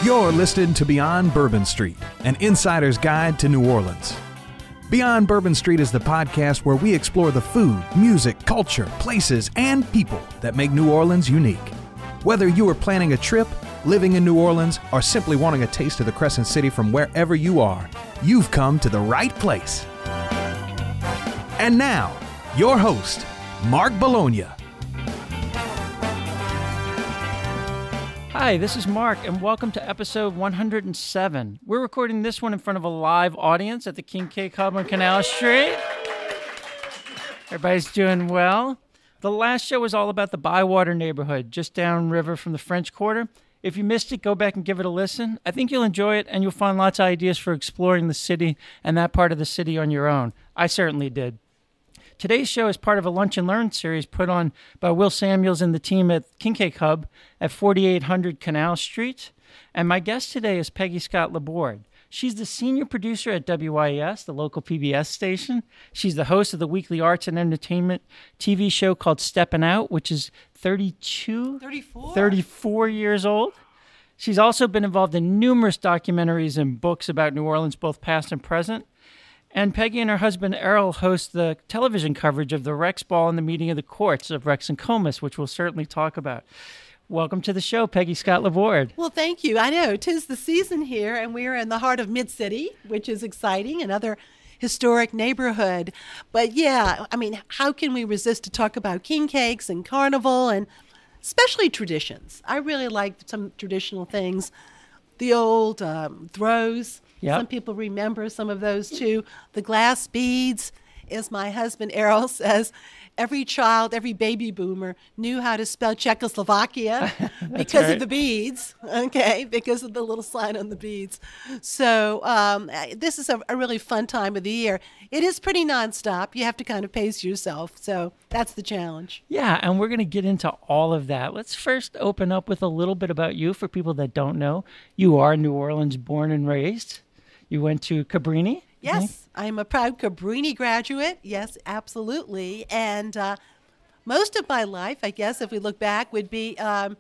You're listening to Beyond Bourbon Street, an insider's guide to New Orleans. Beyond Bourbon Street is the podcast where we explore the food, music, culture, places, and people that make New Orleans unique. Whether you are planning a trip, living in New Orleans, or simply wanting a taste of the Crescent City from wherever you are, you've come to the right place. And now, your host, Mark Bologna. Hi, this is Mark, and welcome to episode 107. We're recording this one in front of a live audience at the King Cake Hub on Canal Street. Everybody's doing well. The last show was all about the Bywater neighborhood, just downriver from the French Quarter. If you missed it, go back and give it a listen. I think you'll enjoy it, and you'll find lots of ideas for exploring the city and that part of the city on your own. I certainly did. Today's show is part of a Lunch and Learn series put on by Will Samuels and the team at King Cake Hub at 4800 Canal Street. And my guest today is Peggy Scott Laborde. She's the senior producer at WYES, the local PBS station. She's the host of the weekly arts and entertainment TV show called Steppin' Out, which is 34 years old. She's also been involved in numerous documentaries and books about New Orleans, both past and present. And Peggy and her husband Errol host the television coverage of the Rex Ball and the meeting of the courts of Rex and Comus, which we'll certainly talk about. Welcome to the show, Peggy Scott Laborde. Well, thank you. I know, 'tis the season here, and we're in the heart of Mid-City, which is exciting, another historic neighborhood. But yeah, I mean, how can we resist to talk about king cakes and carnival and especially traditions? I really like some traditional things. The old throws. Yep. Some people remember some of those too. The glass beads, as my husband Errol says, every child, every baby boomer knew how to spell Czechoslovakia because of the beads, okay, because of the little sign on the beads. So this is a really fun time of the year. It is pretty nonstop. You have to kind of pace yourself. So that's the challenge. Yeah, and we're going to get into all of that. Let's first open up with a little bit about you for people that don't know. You are New Orleans born and raised. You went to Cabrini? Yes, I'm a proud Cabrini graduate. Yes, absolutely. And most of my life, I guess, if we look back, would be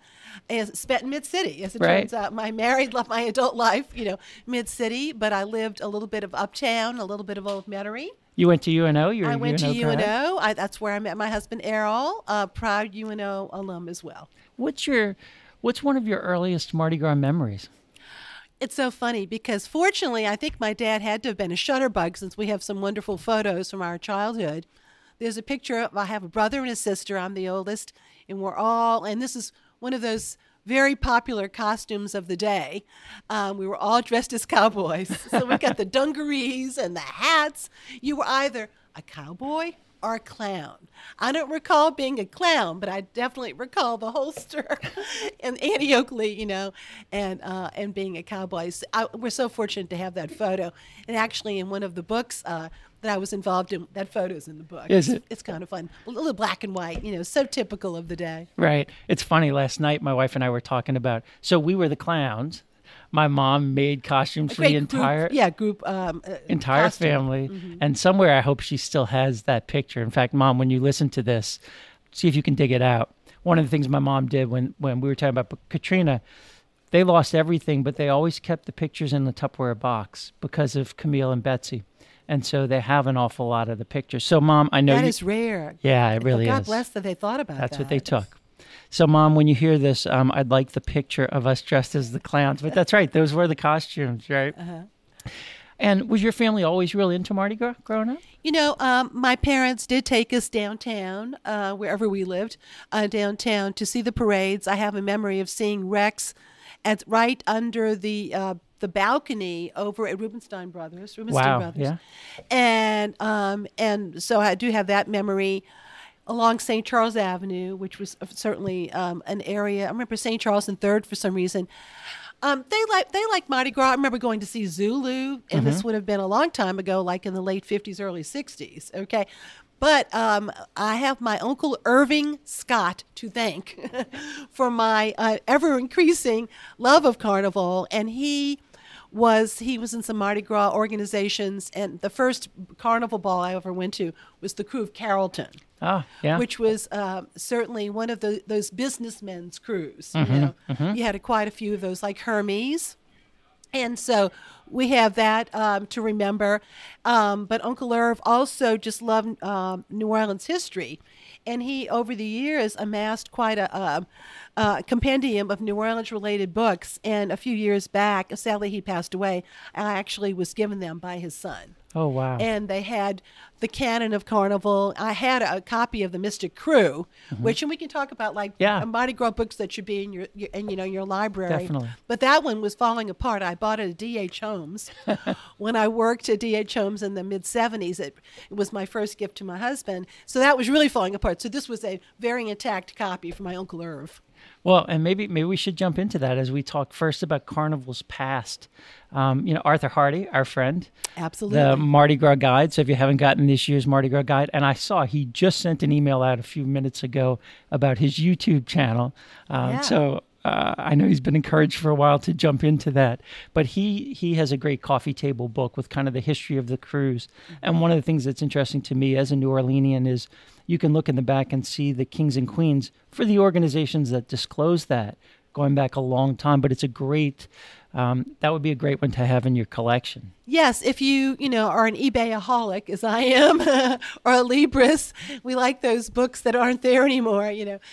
spent in Mid-City. As it turns out, my adult life, Mid-City, but I lived a little bit of Uptown, a little bit of Old Metairie. You went to UNO? I went to UNO. That's where I met my husband, Errol, proud UNO alum as well. What's one of your earliest Mardi Gras memories? It's so funny because fortunately, I think my dad had to have been a shutterbug since we have some wonderful photos from our childhood. There's a picture I have a brother and a sister. I'm the oldest, and and this is one of those very popular costumes of the day. We were all dressed as cowboys. So we got the dungarees and the hats. You were either a cowboy or a clown. I don't recall being a clown, but I definitely recall the holster and Annie Oakley, and being a cowboy. So we're so fortunate to have that photo. And actually, in one of the books that I was involved in, that photo's in the book. Is it? It's kind of fun. A little black and white, so typical of the day. Right. It's funny. Last night, my wife and I were talking about, so we were the clowns. My mom made costumes for the entire costume. family. Mm-hmm. And somewhere I hope she still has that picture. In fact, Mom, when you listen to this, see if you can dig it out. One of the things my mom did when we were talking about Katrina, they lost everything, but they always kept the pictures in the Tupperware box because of Camille and Betsy. And so they have an awful lot of the pictures. So, Mom, I know that is rare. Yeah, it really is. God bless that they thought about that. That's what they took. So, Mom, when you hear this, I'd like the picture of us dressed as the clowns. But that's right. Those were the costumes, right? Uh-huh. And was your family always really into Mardi Gras growing up? My parents did take us downtown, wherever we lived, downtown to see the parades. I have a memory of seeing Rex right under the balcony over at Rubenstein Brothers. Yeah. And so I do have that memory along St. Charles Avenue, which was certainly an area. I remember St. Charles and 3rd for some reason. They like Mardi Gras. I remember going to see Zulu, and this would have been a long time ago, like in the late 50s, early 60s. Okay. But I have my Uncle Irving Scott to thank for my ever-increasing love of carnival, and he was in some Mardi Gras organizations, and the first carnival ball I ever went to was the crew of Carrollton. Oh, yeah. Which was certainly one of those businessmen's crews. Mm-hmm, You had quite a few of those, like Hermes. And so we have that to remember. But Uncle Irv also just loved New Orleans history. And he, over the years, amassed quite a compendium of New Orleans-related books. And a few years back, sadly he passed away, I actually was given them by his son. Oh, wow. And they had the Canon of Carnival. I had a copy of the Mystic Crew, which, and we can talk about Mardi Gras books that should be in your library. Definitely. But that one was falling apart. I bought it at D.H. Holmes when I worked at D.H. Holmes in the mid-'70s. It was my first gift to my husband. So that was really falling apart. So this was a very intact copy from my Uncle Irv. Well, and maybe we should jump into that as we talk first about Carnival's past. Arthur Hardy, our friend. Absolutely. The Mardi Gras Guide. So if you haven't gotten this year's Mardi Gras Guide, and I saw he just sent an email out a few minutes ago about his YouTube channel. So I know he's been encouraged for a while to jump into that. But he has a great coffee table book with kind of the history of the cruise. And one of the things that's interesting to me as a New Orleanian is you can look in the back and see the kings and queens for the organizations that disclose that going back a long time. But it's a great, that would be a great one to have in your collection. Yes, if you are an eBay-aholic, as I am, or a Libris, we like those books that aren't there anymore,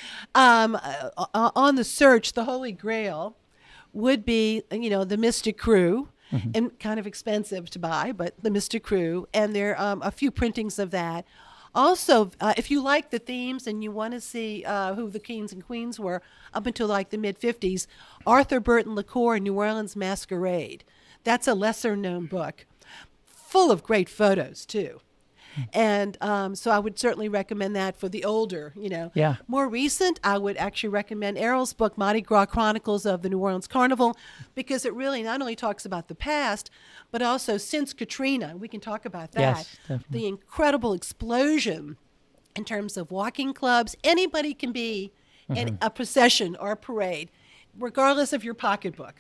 on the search, the Holy Grail would be, the Mystic Crew, and kind of expensive to buy, but the Mystic Crew, and there are a few printings of that. Also, if you like the themes and you want to see who the kings and queens were up until like the mid-'50s, Arthur Burton LaCour, New Orleans Masquerade. That's a lesser-known book, full of great photos, too. And so I would certainly recommend that for the older, Yeah. More recent, I would actually recommend Errol's book, Mardi Gras Chronicles of the New Orleans Carnival, because it really not only talks about the past, but also since Katrina. We can talk about that. Yes, definitely. The incredible explosion in terms of walking clubs. Anybody can be in a procession or a parade, regardless of your pocketbook.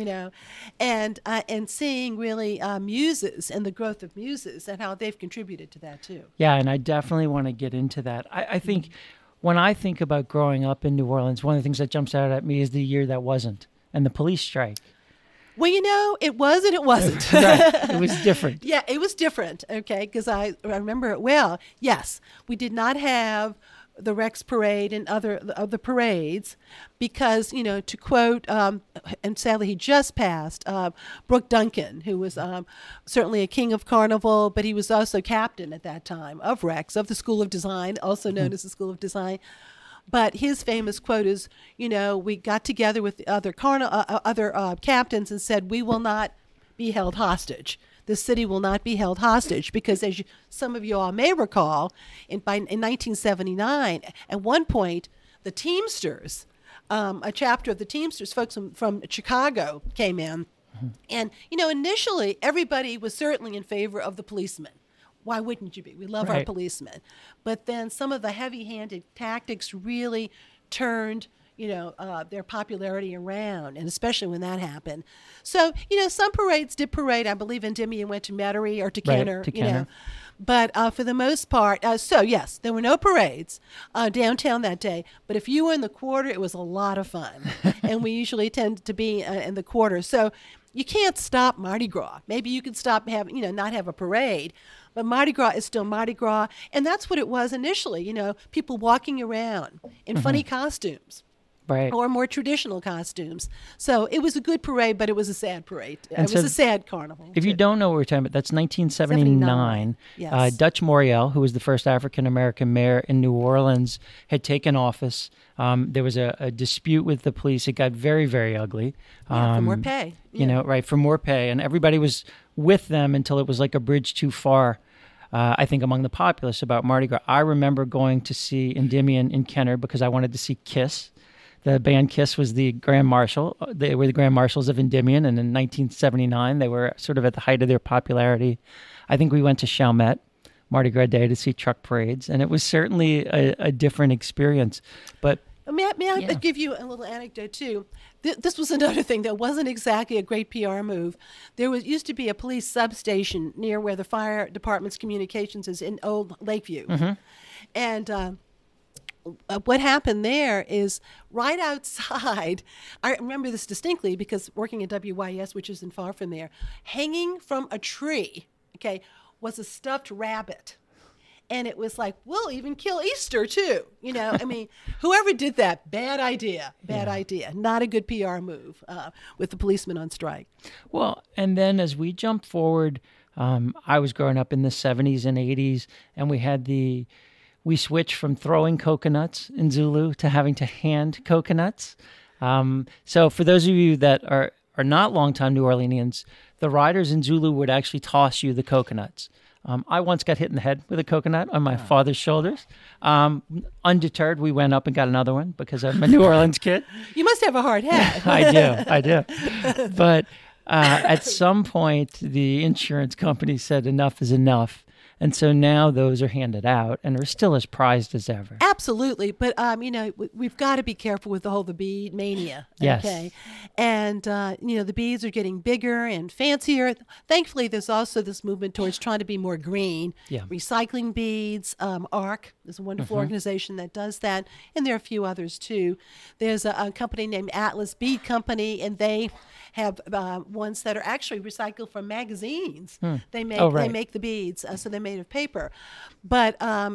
And seeing really muses and the growth of muses and how they've contributed to that too. Yeah, and I definitely want to get into that. I think when I think about growing up in New Orleans, one of the things that jumps out at me is the year that wasn't, and the police strike. Well, it was and it wasn't. Right. It was different. Yeah, it was different, okay, because I remember it well. Yes, we did not have the Rex Parade and other parades because, to quote, and sadly he just passed, Brooke Duncan, who was certainly a king of Carnival, but he was also captain at that time of Rex, of the School of Design, also known as the School of Design. But his famous quote is, we got together with the other captains and said, we will not be held hostage. The city will not be held hostage because, as some of you all may recall, in 1979, at one point, the Teamsters, a chapter of the Teamsters, folks from Chicago came in. And, initially, everybody was certainly in favor of the policemen. Why wouldn't you be? We love our policemen. But then some of the heavy-handed tactics really turned their popularity around, and especially when that happened. So, some parades did parade. I believe Endymion went to Metairie or to Kenner, Kenner. But for the most part, so yes, there were no parades downtown that day. But if you were in the quarter, it was a lot of fun. And we usually tend to be in the quarter. So you can't stop Mardi Gras. Maybe you could stop not have a parade. But Mardi Gras is still Mardi Gras. And that's what it was initially, people walking around in funny costumes. Right. Or more traditional costumes. So it was a good parade, but it was a sad parade. And it was a sad carnival. If you don't know what we're talking about, that's 1979. Yes. Dutch Moriel, who was the first African-American mayor in New Orleans, had taken office. There was a dispute with the police. It got very, very ugly. For more pay. For more pay. And everybody was with them until it was like a bridge too far. I think among the populace about Mardi Gras. I remember going to see Endymion in Kenner because I wanted to see Kiss. The band Kiss was the Grand Marshal. They were the Grand Marshals of Endymion, and in 1979, they were sort of at the height of their popularity. I think we went to Chalmette, Mardi Gras Day, to see truck parades, and it was certainly a different experience. But may I give you a little anecdote, too? This was another thing that wasn't exactly a great PR move. There used to be a police substation near where the fire department's communications is in Old Lakeview. And what happened there is right outside, I remember this distinctly because working at WYS, which isn't far from there, hanging from a tree, okay, was a stuffed rabbit. And it was like, we'll even kill Easter too. I mean, whoever did that, bad idea. Not a good PR move with the policemen on strike. Well, and then as we jump forward, I was growing up in the 70s and 80s, and we switched from throwing coconuts in Zulu to having to hand coconuts. So for those of you that are not longtime New Orleanians, the riders in Zulu would actually toss you the coconuts. I once got hit in the head with a coconut on my father's shoulders. Undeterred, we went up and got another one because I'm a New Orleans kid. You must have a hard head. I do. But at some point, the insurance company said enough is enough. And so now those are handed out and are still as prized as ever. Absolutely. But, we've got to be careful with the bead mania. Yes. Okay. And, the beads are getting bigger and fancier. Thankfully, there's also this movement towards trying to be more green. Yeah. Recycling beads. ARC is a wonderful organization that does that. And there are a few others, too. There's a company named Atlas Bead Company, and they have ones that are actually recycled from magazines. They make the beads, so they're made of paper. But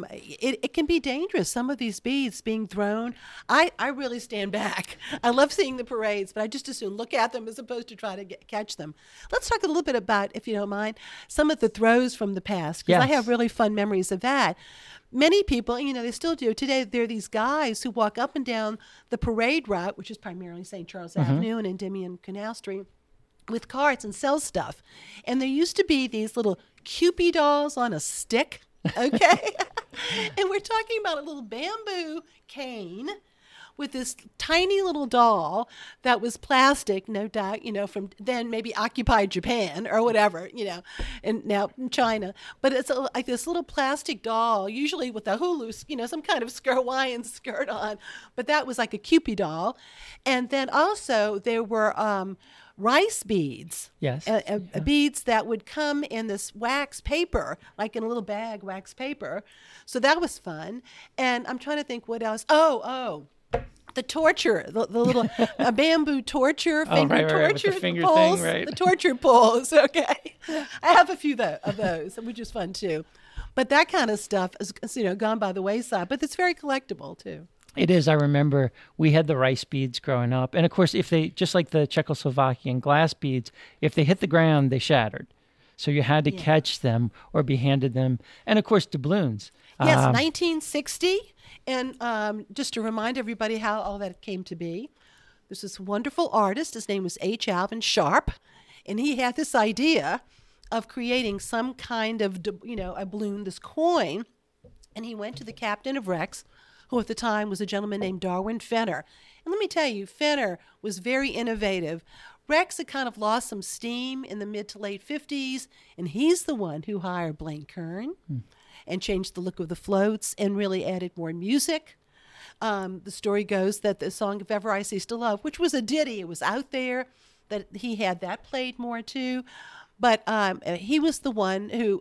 it can be dangerous. Some of these beads being thrown, I really stand back. I love seeing the parades, but I just as soon look at them as opposed to try to catch them. Let's talk a little bit about, if you don't mind, some of the throws from the past, because I have really fun memories of that. Many people, they still do. Today, there are these guys who walk up and down the parade route, which is primarily St. Charles Avenue and Endymion Canal Street, with carts and sell stuff. And there used to be these little Cupid dolls on a stick, okay? And we're talking about a little bamboo cane with this tiny little doll that was plastic, no doubt, from then maybe occupied Japan or whatever, and now in China. But it's like this little plastic doll, usually with a hulu, some kind of Hawaiian skirt on. But that was like a Cupid doll. And then also there were rice beads. Yes. Beads that would come in this wax paper, like in a little bag, wax paper. So that was fun. And I'm trying to think what else. The torture, the little bamboo torture, finger torture, with the finger pulls, thing, right? The torture pulls, okay. I have a few of those, which is fun too. But that kind of stuff is, gone by the wayside, but it's very collectible too. It is. I remember we had the rice beads growing up. And of course, if they, just like the Czechoslovakian glass beads, if they hit the ground, they shattered. So you had to catch them or be handed them. And of course, doubloons. Yes, 1960. And just to remind everybody how all that came to be, there's this wonderful artist. His name was H. Alvin Sharp. And he had this idea of creating some kind of, a balloon, this coin. And he went to the captain of Rex, who at the time was a gentleman named Darwin Fenner. And let me tell you, Fenner was very innovative. Rex had kind of lost some steam in the mid to late 50s, and he's the one who hired Blaine Kern and changed the look of the floats and really added more music. The story goes that the song If Ever I Cease to Love, which was a ditty, it was out there, that he had that played more too. But he was the one who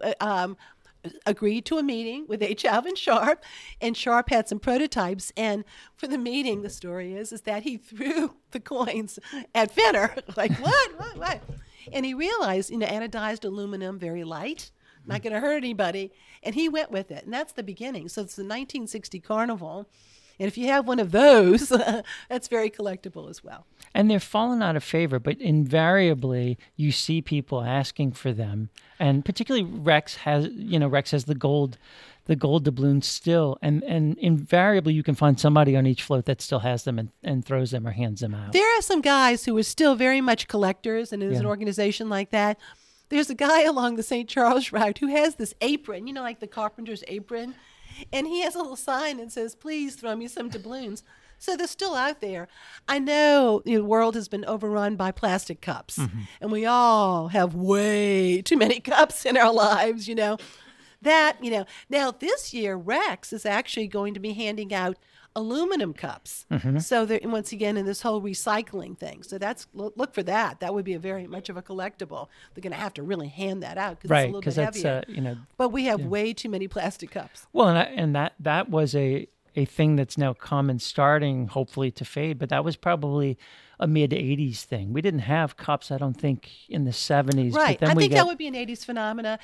agreed to a meeting with H. Alvin Sharp, and Sharp had some prototypes. And for the meeting, the story is that he threw the coins at Fenner, like, what? And he realized, anodized aluminum, very light, not going to hurt anybody. And he went with it. And that's the beginning. So it's the 1960 Carnival. And if you have one of those, that's very collectible as well. And they're fallen out of favor, but invariably you see people asking for them. And particularly Rex has the gold doubloons still. And invariably you can find somebody on each float that still has them and throws them or hands them out. There are some guys who are still very much collectors, and there's an organization like that. There's a guy along the St. Charles route who has this apron, like the carpenter's apron. And he has a little sign that says, please throw me some doubloons. So they're still out there. I know the world has been overrun by plastic cups. And we all have way too many cups in our lives, Now this year, Rex is actually going to be handing out aluminum cups. So they're, once again, in this whole recycling thing. So look for that. That would be a very much of a collectible. They're going to have to really hand that out because it's a little bit heavier. But we have way too many plastic cups. Well, and that was a a thing that's now come and starting, hopefully, to fade. But that was probably a mid-'80s thing. We didn't have cups, I don't think, in the 70s. Right. But then I think that would be an 80s phenomena.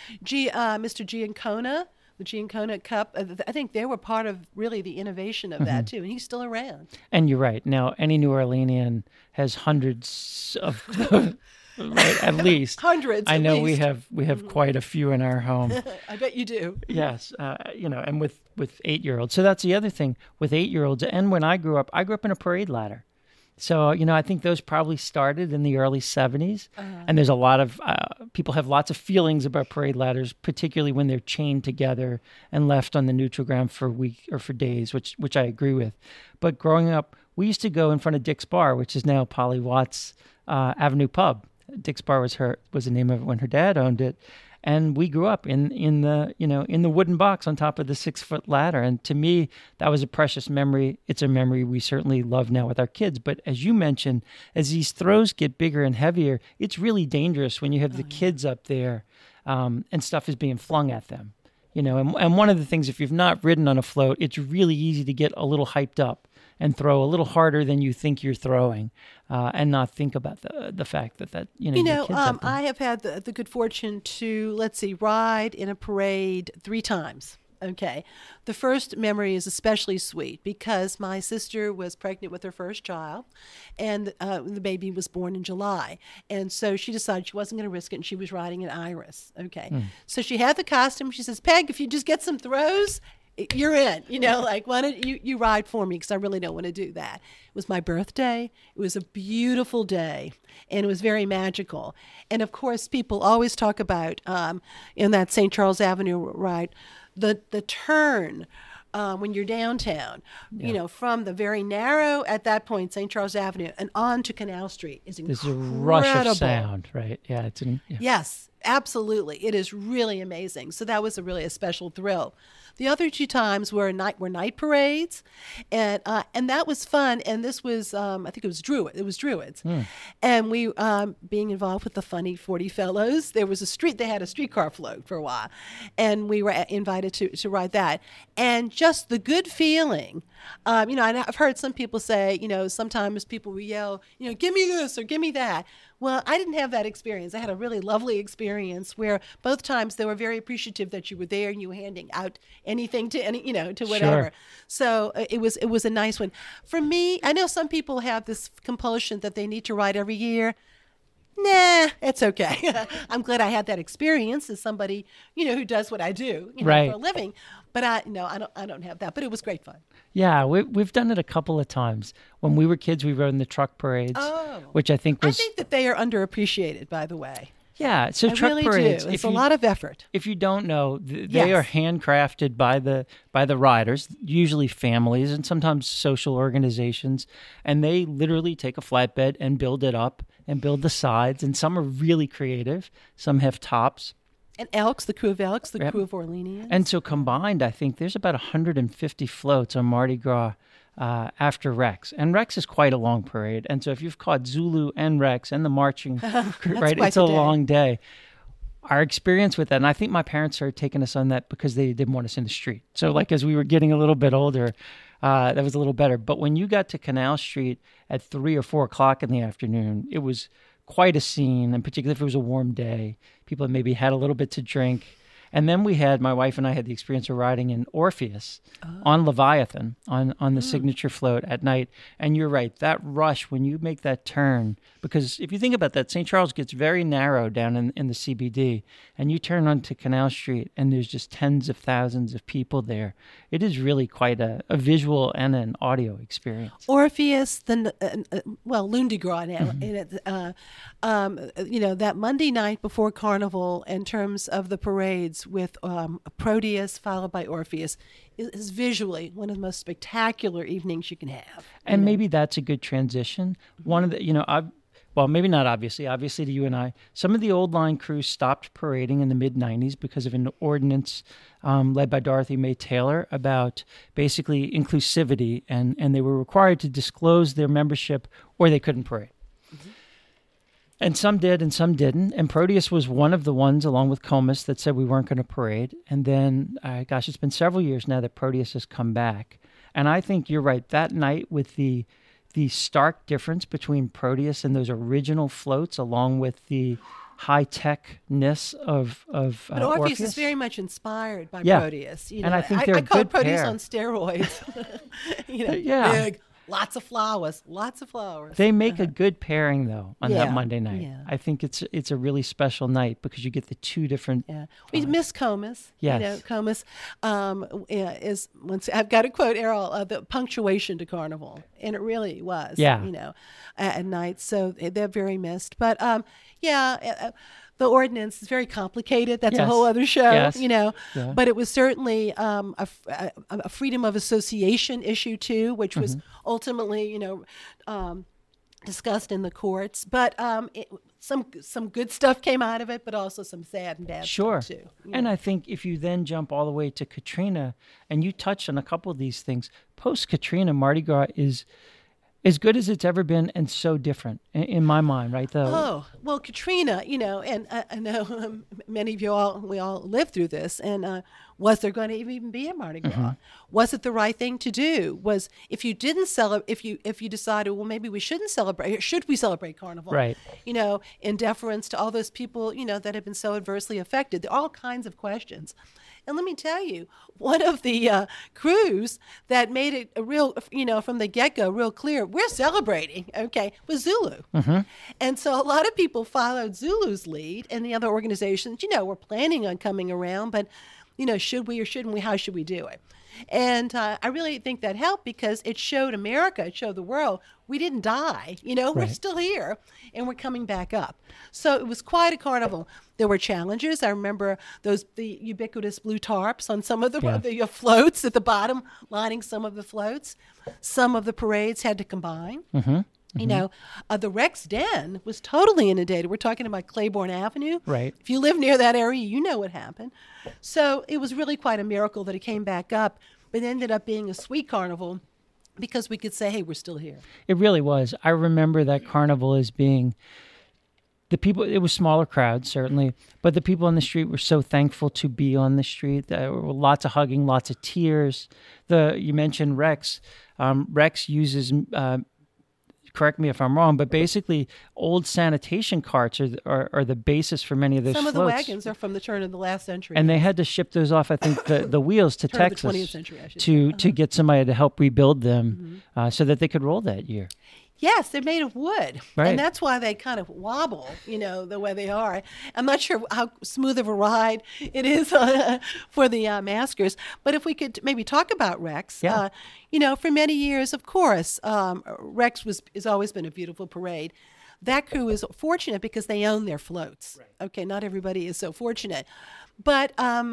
Mr. Giancona, the Giancona Cup, I think they were part of really the innovation of that, too. And he's still around. And you're right. Now, any New Orleanian has hundreds of... Right, at least hundreds. I know least. we have quite a few in our home. I bet you do. Yes, and with 8-year-olds. So that's the other thing with 8-year-olds. And when I grew up in a parade ladder. So I think those probably started in the early 70s. And there's a lot of people have lots of feelings about parade ladders, particularly when they're chained together and left on the neutral ground for a week or for days, which I agree with. But growing up, we used to go in front of Dick's Bar, which is now Polly Watts Avenue Pub. Dick's Bar was the name of it when her dad owned it, and we grew up in the wooden box on top of the 6-foot ladder. And to me, that was a precious memory. It's a memory we certainly love now with our kids. But as you mentioned, as these throws get bigger and heavier, it's really dangerous when you have the kids up there, and stuff is being flung at them. And one of the things, if you've not ridden on a float, it's really easy to get a little hyped up and throw a little harder than you think you're throwing, and not think about the fact that your kids up there. I have had the good fortune to, ride in a parade 3 times. Okay. The first memory is especially sweet because my sister was pregnant with her first child, and the baby was born in July. And so she decided she wasn't going to risk it, and she was riding an Iris. Okay. So she had the costume. She says, Peg, if you just get some throws, you're in, why don't you ride for me, because I really don't want to do that. It was my birthday. It was a beautiful day, and it was very magical. And, of course, people always talk about, in that St. Charles Avenue ride, the turn when you're downtown, from the very narrow, at that point, St. Charles Avenue, and on to Canal Street is incredible. There's a rush of sound, right? Yeah. Yes, absolutely. It is really amazing. So that was really a special thrill. The other 2 times were night parades, and that was fun. And this was, I think it was Druid. It was Druids, and we being involved with the Funny 40 Fellows. There was they had a streetcar float for a while, and we were invited to ride that. And just the good feeling, I've heard some people say, sometimes people will yell, give me this or give me that. Well, I didn't have that experience. I had a really lovely experience where both times they were very appreciative that you were there and you were handing out anything to to whatever. Sure. So it was a nice one. For me, I know some people have this compulsion that they need to ride every year. Nah, it's okay. I'm glad I had that experience as somebody, who does what I do right. for a living. But I don't have that. But it was great fun. Yeah, we've done it a couple of times. When we were kids, we rode in the truck parades, which I think that they are underappreciated, by the way. Yeah, so I truck really parades. Do. It's a lot of effort. If you don't know, they are handcrafted by the riders, usually families and sometimes social organizations, and they literally take a flatbed and build it up and build the sides. And some are really creative. Some have tops. And Elks, the crew of Elks, the crew of Orleanians. And so combined, I think there's about 150 floats on Mardi Gras after Rex. And Rex is quite a long parade. And so if you've caught Zulu and Rex and the marching, right, it's a long day. Our experience with that, and I think my parents started taking us on that because they didn't want us in the street. So as we were getting a little bit older, that was a little better. But when you got to Canal Street at 3 or 4 o'clock in the afternoon, it was quite a scene, and particularly if it was a warm day. People maybe had a little bit to drink. And then my wife and I had the experience of riding in Orpheus on Leviathan, on the signature float at night. And you're right, that rush when you make that turn, because if you think about that, St. Charles gets very narrow down in the CBD, and you turn onto Canal Street and there's just tens of thousands of people there. It is really quite a visual and an audio experience. Orpheus, Lundigras now, that Monday night before Carnival, in terms of the parades with Proteus followed by Orpheus, is visually one of the most spectacular evenings you can have. And maybe that's a good transition. One of the, maybe not obviously to you and I, some of the old line crews stopped parading in the mid-'90s because of an ordinance led by Dorothy May Taylor about basically inclusivity, and they were required to disclose their membership or they couldn't parade. Mm-hmm. And some did and some didn't. And Proteus was one of the ones, along with Comus, that said we weren't going to parade. And then, it's been several years now that Proteus has come back. And I think you're right. That night with the stark difference between Proteus and those original floats, along with the high-techness of But Orpheus Orpheus is very much inspired by Yeah. Proteus. You know, And I think they're a call good it Proteus pair. on steroids. Yeah. Big, lots of flowers. They make a good pairing, though, on that Yeah, Monday night. yeah. I think it's a really special night because you get the two different. Yeah, we miss Comus. Yes. You know, Comus is once I've got to quote Errol, the punctuation to Carnival, and it really was. Yeah. You know, at night, so they're very missed. But the ordinance is very complicated. That's a Yes. whole other show. Yes. You know, Yeah. but it was certainly a freedom of association issue too, which was ultimately discussed in the courts. But some good stuff came out of it, but also some sad and bad Sure. stuff too. And I think if you then jump all the way to Katrina, and you touched on a couple of these things, post-Katrina, Mardi Gras is as good as it's ever been and so different in my mind, right? Oh, well, Katrina, and I know many of we all lived through this. And was there going to even be a Mardi Gras? Was it the right thing to do? Was if you didn't celebrate, if you decided, well, maybe we shouldn't celebrate, should we celebrate Carnival? Right. In deference to all those people, that have been so adversely affected. There are all kinds of questions. And let me tell you, one of the crews that made it a real, from the get-go, real clear, we're celebrating, okay, was Zulu. And so a lot of people followed Zulu's lead, and the other organizations, were planning on coming around, but, should we or shouldn't we? How should we do it? And I really think that helped because it showed America, it showed the world, we didn't die. We're Right. still here and we're coming back up. So it was quite a carnival. There were challenges. I remember the ubiquitous blue tarps on some of the floats at the bottom, lining some of the floats. Some of the parades had to combine. The Rex Den was totally inundated. We're talking about Claiborne Avenue. Right. If you live near that area, you know what happened. So it was really quite a miracle that it came back up, but it ended up being a sweet carnival because we could say, hey, we're still here. It really was. I remember that carnival as being the people. It was smaller crowds, certainly, but the people on the street were so thankful to be on the street. There were lots of hugging, lots of tears. You mentioned Rex. Rex uses. Correct me if I'm wrong, but basically old sanitation carts are the basis for many of those Some of floats. the wagons are from the turn of the last century. And they had to ship those off, I think, the wheels to Turn of the Texas 20th century, I should to get somebody to help rebuild them so that they could roll that year. Yes, they're made of wood. Right. And that's why they kind of wobble, the way they are. I'm not sure how smooth of a ride it is for the maskers. But if we could maybe talk about Rex. Yeah. For many years, of course, Rex has always been a beautiful parade. That crew is fortunate because they own their floats. Right. Okay, not everybody is so fortunate. But,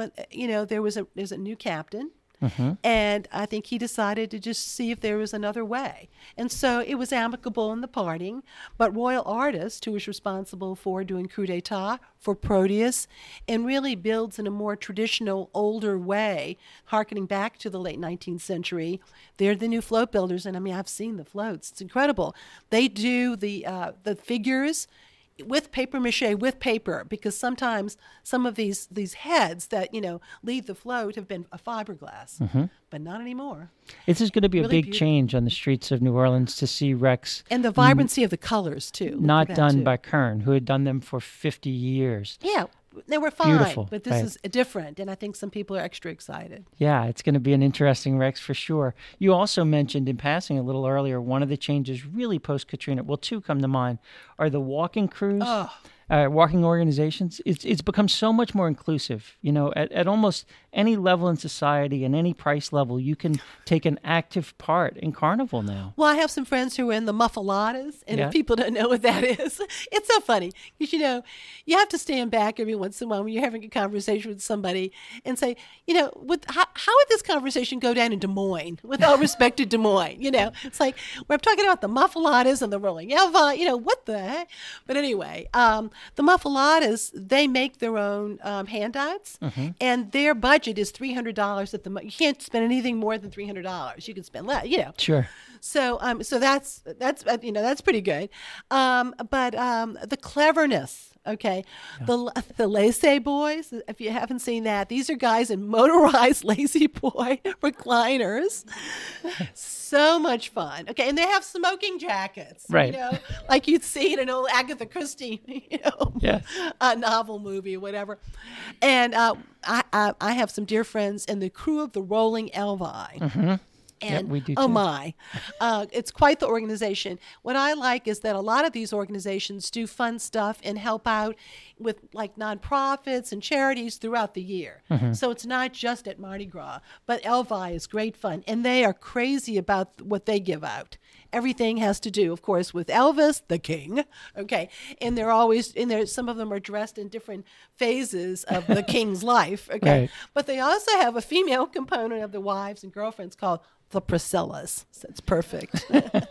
there's a new captain. And I think he decided to just see if there was another way. And so it was amicable in the parting, but Royal Artist, who was responsible for doing coup d'etat for Proteus, and really builds in a more traditional, older way, hearkening back to the late 19th century. They're the new float builders, and I've seen the floats. It's incredible. They do the figures with paper mache, with paper, because sometimes some of these heads that lead the float have been a fiberglass, but not anymore. This is going to be Really a big beautiful. change on the streets of New Orleans to see Rex And the vibrancy of the colors too. Look not at that, done too. by Kern, who had done them for 50 years. Yeah, they were fine, Beautiful, but this right. is different, and I think some people are extra excited. Yeah, it's going to be an interesting Rex for sure. You also mentioned in passing a little earlier, one of the changes really post-Katrina, well, two come to mind, are the walking crews. Walking organizations. It's become so much more inclusive. At almost any level in society and any price level, you can take an active part in Carnival now. Well, I have some friends who are in the muffaladas, and Yeah. if people don't know what that is, it's so funny. Because, you have to stand back every once in a while when you're having a conversation with somebody and say, how would this conversation go down in Des Moines, with all respect to Des Moines? It's like, we're talking about the muffaladas and the rolling Eva, what the heck? But anyway, the muffaladas, they make their own handouts, and their budget is $300 at the You can't spend anything more than $300. You can spend less, Sure. So that's pretty good. But the cleverness Okay. The Lazy Boys, if you haven't seen that, these are guys in motorized Lazy Boy recliners. So much fun. Okay. And they have smoking jackets. Right. You know, like you'd see in an old Agatha Christie, Yes. novel, movie, or whatever. And I have some dear friends in the crew of the Rolling Elvi. Mm-hmm. And we do oh too. my, it's quite the organization. What I like is that a lot of these organizations do fun stuff and help out with like nonprofits and charities throughout the year. Mm-hmm. So it's not just at Mardi Gras, but Elvi is great fun. And they are crazy about what they give out. Everything has to do, of course, with Elvis, the king. Okay. And they're always in there. Some of them are dressed in different phases of the king's life. Okay. Right. But they also have a female component of the wives and girlfriends called the Priscillas. So it's perfect.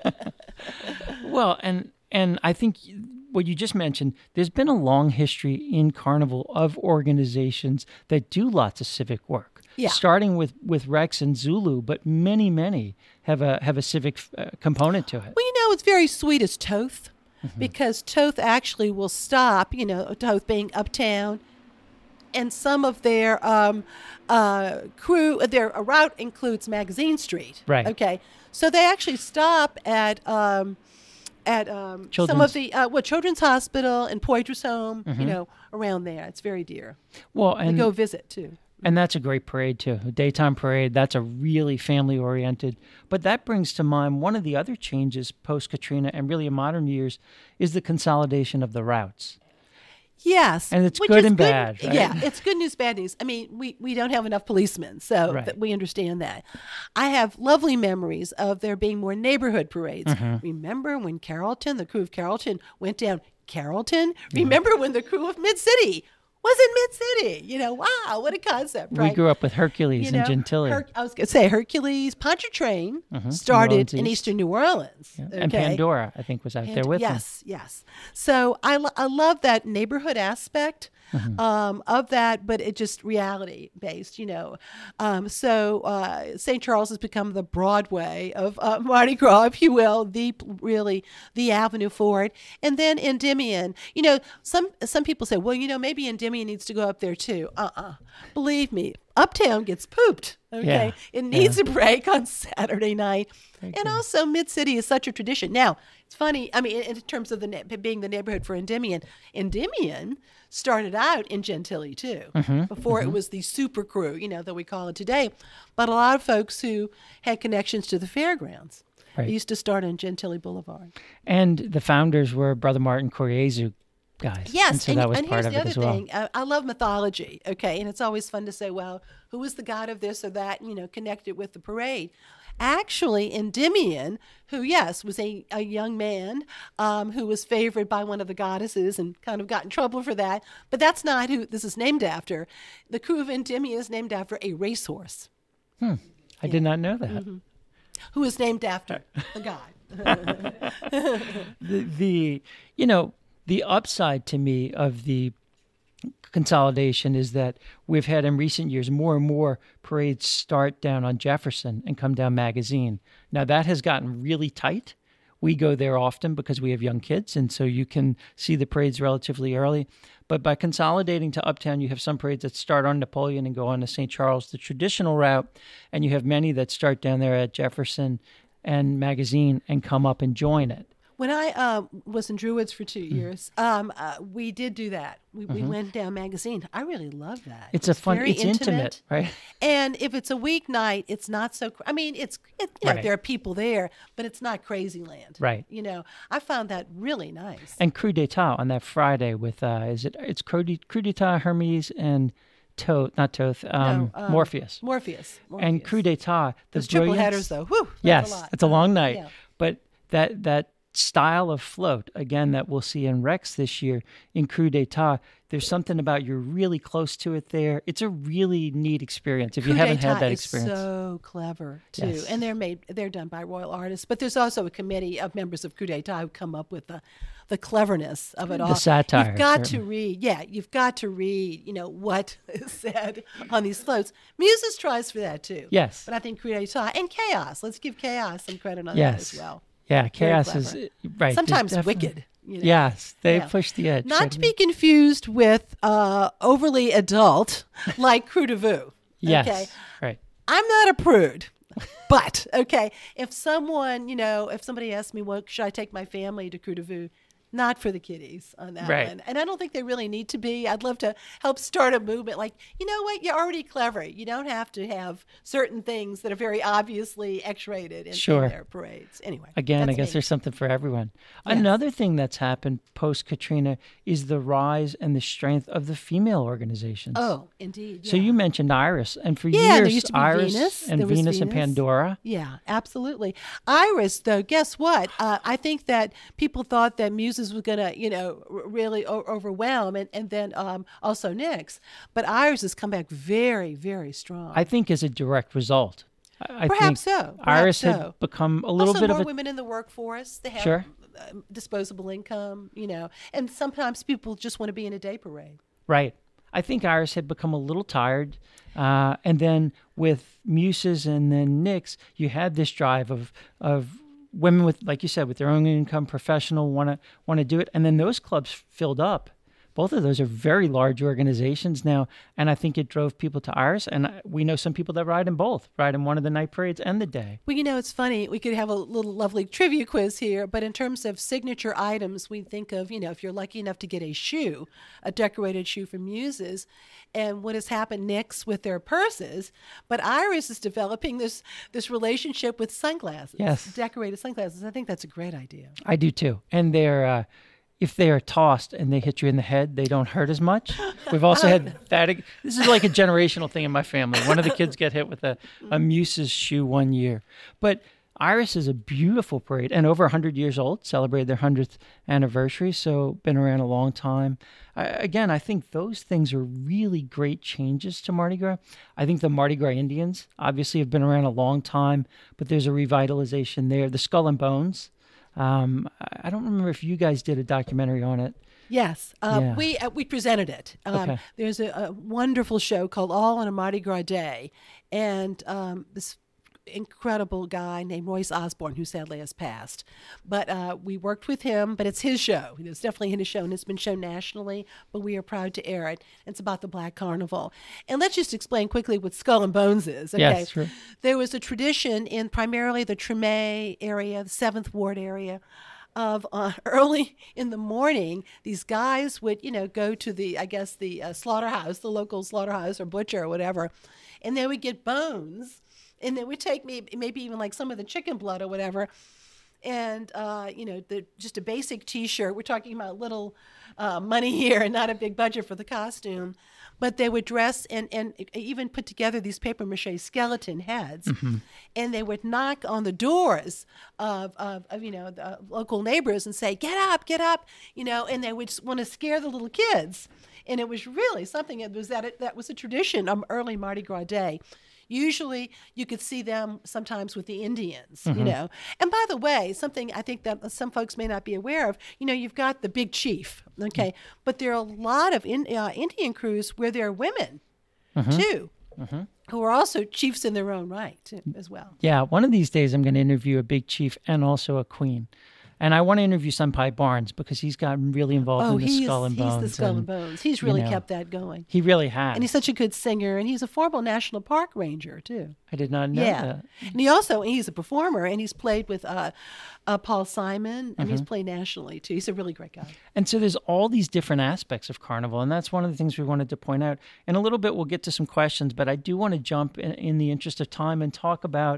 Well, and I think what you just mentioned, there's been a long history in Carnival of organizations that do lots of civic work. Yeah. Starting with Rex and Zulu, but many have a civic component to it. Well, it's very sweet is Toth, because Toth actually will stop, Toth being uptown, and some of their crew, their route includes Magazine Street. Right. Okay. So they actually stop at some of the Children's Hospital and Poitras Home, around there. It's very dear. Well, They and go visit too. And that's a great parade, too. A daytime parade, that's a really family-oriented. But that brings to mind one of the other changes post-Katrina and really in modern years is the consolidation of the routes. Yes. And it's which good is and bad, right? Yeah, it's good news, bad news. I mean, we don't have enough policemen, so Right. we understand that. I have lovely memories of there being more neighborhood parades. Remember when Carrollton, the crew of Carrollton, went down Carrollton? Remember when the crew of Mid-City was in Mid-City? Wow, what a concept, right? We grew up with Hercules and Gentilly. I was going to say Hercules, Pontchartrain New started Orleans in East. eastern New Orleans. Yeah. Okay? And Pandora, I think, was out there with them. Yes. So I love that neighborhood aspect of that, but it just reality based, So St. Charles has become the Broadway of Mardi Gras, if you will, the avenue for it. And then Endymion, some people say, well, maybe Endymion needs to go up there too. Believe me, Uptown gets pooped. Okay, Yeah. it needs a break on Saturday night, and also Mid-City is such a tradition. Now it's funny. I mean, in terms of being the neighborhood for Endymion started out in Gentilly too, before it was the super crew, that we call it today. But a lot of folks who had connections to the fairgrounds Right. used to start on Gentilly Boulevard. And the founders were Brother Martin Coriezu guys. Yes, and so that was part here's of the it other as well. thing. I love mythology, okay? And it's always fun to say, well, who was the god of this or that, connected with the parade. Actually, Endymion, who, yes, was a young man who was favored by one of the goddesses and kind of got in trouble for that, but that's not who this is named after. The crew of Endymion is named after a racehorse I did not know that. who is named after the god. The upside to me of the consolidation is that we've had in recent years more and more parades start down on Jefferson and come down Magazine. Now that has gotten really tight. We go there often because we have young kids, and so you can see the parades relatively early. But by consolidating to Uptown, you have some parades that start on Napoleon and go on to St. Charles, the traditional route, and you have many that start down there at Jefferson and Magazine and come up and join it. When I was in Druids for 2 years, we did do that. We went down Magazine. I really love that. It's a fun, very it's intimate, right? And if it's a weeknight, it's not so. I mean, Right. there are people there, but it's not crazy land, Right. I found that really nice. And Coup d'etat on that Friday with it's Coup d'etat, Hermes and Morpheus. Morpheus. And Coup d'etat, the Those triple brilliance- headers, though. Whew, that's Yes, a lot. it's a long night. Yeah. But that style of float, again, that we'll see in Rex this year in Coup d'etat, there's something about you're really close to it there. It's a really neat experience if you Coup haven't had d'etat that is experience. so clever too, Yes. and they're done by royal artists. But there's also a committee of members of Coup d'etat who come up with the cleverness of it all. The satire, You've got certainly. to read. Yeah, you've got to read. What is said on these floats. Muses tries for that too. Yes. But I think Coup d'etat and Chaos. Let's give Chaos some credit on Yes. that as well. Yeah, chaos clever. is right. there's Sometimes definitely- wicked. You know? Yes, they Yeah. push the edge. Not to be confused with overly adult like Crew de Vue. Yes, Okay. right. I'm not a prude. But, okay, if someone, if somebody asks me, well, should I take my family to Crew de Vue? Not for the kiddies on that Right. one. And I don't think they really need to be. I'd love to help start a movement like, you know what, you're already clever. You don't have to have certain things that are very obviously X-rated in Sure. their parades. Anyway. Again, I that's guess me. there's something for everyone. Yes. Another thing that's happened post-Katrina is the rise and the strength of the female organizations. Oh, indeed. So yeah. you mentioned Iris, and for Yeah, there years, used to be Iris Venus. and There was Venus and Venus. Pandora. Yeah, absolutely. Iris, though, guess what? I think that people thought that Muses was going to, really overwhelm, and then also Nyx. But Iris has come back very, very strong. I think as a direct result. I Perhaps think so. Iris Perhaps had so. become a little also bit more of a women in the workforce. They have Sure. disposable income, and sometimes people just want to be in a day parade. right. I think Iris had become a little tired, and then with Muses and then Nyx, you had this drive of women with, like you said, with their own income, professional, want to do it, and then those clubs filled up. Both of those are very large organizations now, and I think it drove people to Iris. And we know some people that ride in both, ride in one of the night parades and the day. Well, it's funny. We could have a little lovely trivia quiz here, but in terms of signature items, we think of, if you're lucky enough to get a shoe, a decorated shoe from Muses, and what has happened next with their purses. But Iris is developing this relationship with sunglasses, Yes. decorated sunglasses. I think that's a great idea. I do too. And they're if they are tossed and they hit you in the head, they don't hurt as much. We've also had that. This is like a generational thing in my family. One of the kids got hit with a Muses shoe one year. But Iris is a beautiful parade and over 100 years old, celebrated their 100th anniversary, so been around a long time. I think those things are really great changes to Mardi Gras. I think the Mardi Gras Indians obviously have been around a long time, but there's a revitalization there. The Skull and Bones. I don't remember if you guys did a documentary on it. Yes, Yeah. we presented it. Okay. There's a wonderful show called All on a Mardi Gras Day, and this incredible guy named Royce Osborne, who sadly has passed. But we worked with him, but it's his show. It's definitely his show, and it's been shown nationally, but we are proud to air it. It's about the Black Carnival. And let's just explain quickly what Skull and Bones is. Okay? Yes, sure. There was a tradition in primarily the Treme area, the 7th Ward area, of early in the morning, these guys would, go to the slaughterhouse, the local slaughterhouse or butcher or whatever, and they would get bones, and they would take maybe even like some of the chicken blood or whatever, and just a basic T-shirt. We're talking about little money here and not a big budget for the costume. But they would dress and even put together these papier-mâché skeleton heads, and they would knock on the doors of the local neighbors and say, get up, and they would want to scare the little kids. And it was really something. That was a tradition on early Mardi Gras Day. Usually you could see them sometimes with the Indians, And by the way, something I think that some folks may not be aware of, you've got the big chief, okay? But there are a lot of Indian crews where there are women, too, who are also chiefs in their own right, too, as well. Yeah, one of these days I'm going to interview a big chief and also a queen. And I want to interview Senpai Barnes because he's gotten really involved in the Skull and Bones. He's the Skull and Bones. He's really kept that going. He really has. And he's such a good singer, and he's a former national park ranger, too. I did not know that. And he's a performer, and he's played with Paul Simon, and he's played nationally, too. He's a really great guy. And so there's all these different aspects of Carnival, and that's one of the things we wanted to point out. In a little bit, we'll get to some questions, but I do want to jump in the interest of time and talk about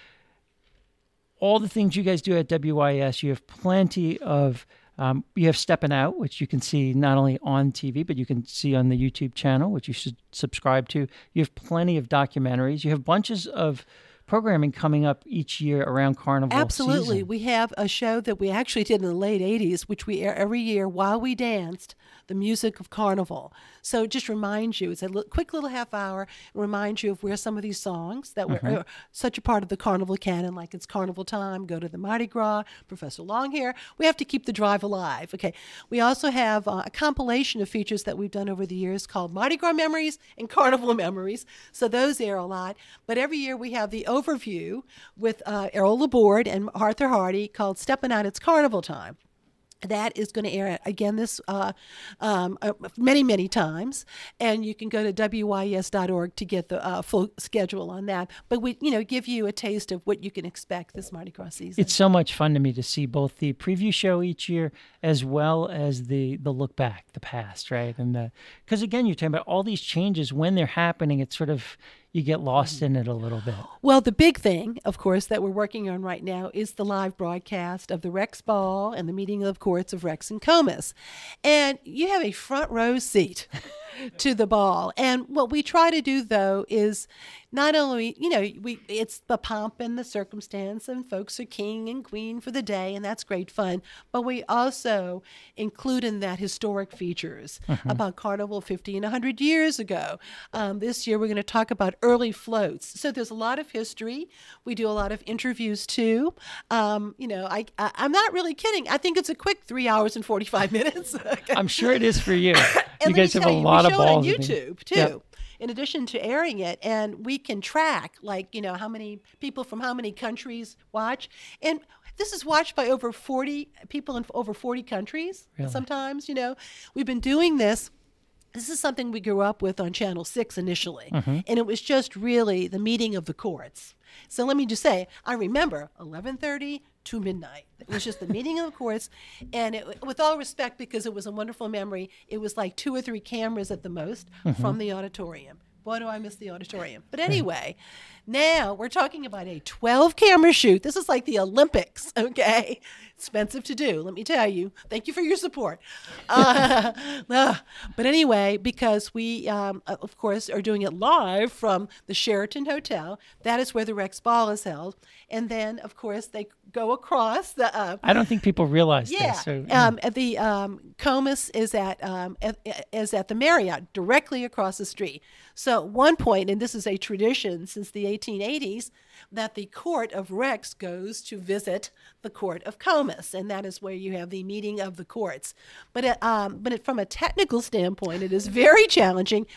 all the things you guys do at WYS. You have plenty of, you have Steppin' Out, which you can see not only on TV, but you can see on the YouTube channel, which you should subscribe to. You have plenty of documentaries. You have bunches of programming coming up each year around Carnival Absolutely. season. We have a show that we actually did in the late 80s, which we air every year while we danced, the music of Carnival. So it just reminds you, it's a quick little half hour, it reminds you of where some of these songs that were such a part of the Carnival canon, like It's Carnival Time, Go to the Mardi Gras, Professor Longhair. We have to keep the drive alive. Okay. We also have a compilation of features that we've done over the years called Mardi Gras Memories and Carnival Memories. So those air a lot. But every year we have the overview with Errol Laborde and Arthur Hardy called Steppin' Out, It's Carnival Time. That is going to air again this many, many times, and you can go to WYES.org to get the full schedule on that. But we, give you a taste of what you can expect this Mardi Gras season. It's so much fun to me to see both the preview show each year as well as the look back, the past, right? And because again, you're talking about all these changes when they're happening. It's sort of you get lost in it a little bit. Well, the big thing, of course, that we're working on right now is the live broadcast of the Rex Ball and the meeting of courts of Rex and Comus. And you have a front row seat to the ball. And what we try to do, though, is not only, it's the pomp and the circumstance, and folks are king and queen for the day, and that's great fun. But we also include in that historic features about Carnival 50 and 100 years ago. This year, we're going to talk about early floats. So there's a lot of history. We do a lot of interviews, too. I'm not really kidding. I think it's a quick 3 hours and 45 minutes. I'm sure it is for you. And You guys have a lot of balls. We show it on YouTube, too. Yep. In addition to airing it, and we can track, how many people from how many countries watch. And this is watched by over 40 people in over 40 countries. Really? Sometimes, we've been doing this. This is something we grew up with on Channel 6 initially. And it was just really the meeting of the courts. So let me just say, I remember 11:30 to midnight. It was just the meeting of the courts. And with all respect, because it was a wonderful memory, it was like 2 or 3 cameras at the most from the auditorium. Boy, do I miss the auditorium. But anyway, now we're talking about a 12-camera shoot. This is like the Olympics, okay? Expensive to do, let me tell you. Thank you for your support. But anyway, because we, of course, are doing it live from the Sheraton Hotel. That is where the Rex Ball is held. And then, of course, they go across the... I don't think people realize this. So, the Comus is at the Marriott, directly across the street. So at one point, and this is a tradition since the 1880s, that the court of Rex goes to visit the court of Comus, and that is where you have the meeting of the courts. But from a technical standpoint, it is very challenging.